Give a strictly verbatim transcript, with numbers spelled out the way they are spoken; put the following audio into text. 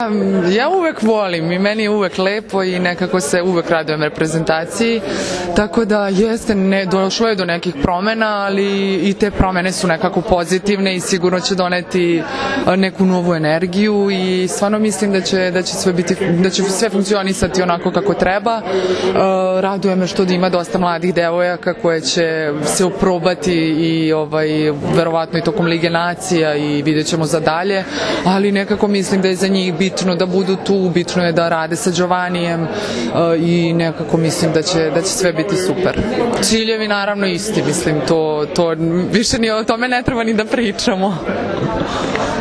Ja uvek volim i meni je uvek lepo i nekako se uvek radujem reprezentaciji, tako da jeste, ne, došlo je do nekih promena, ali i te promene su nekako pozitivne i sigurno će doneti neku novu energiju i stvarno mislim da će, da će, sve, biti, da će sve funkcionisati onako kako treba. Raduje me što ima dosta mladih devojaka koje će se oprobati i ovaj, verovatno i tokom Lige nacija i vidjet ćemo za dalje, ali nekako mislim da je za njih bitno da budu tu, bitno je da rade sa Giovanijem i nekako mislim da će, da će sve biti super. Ciljevi naravno isti, mislim, to, to više ni o tome ne treba ni da pričamo.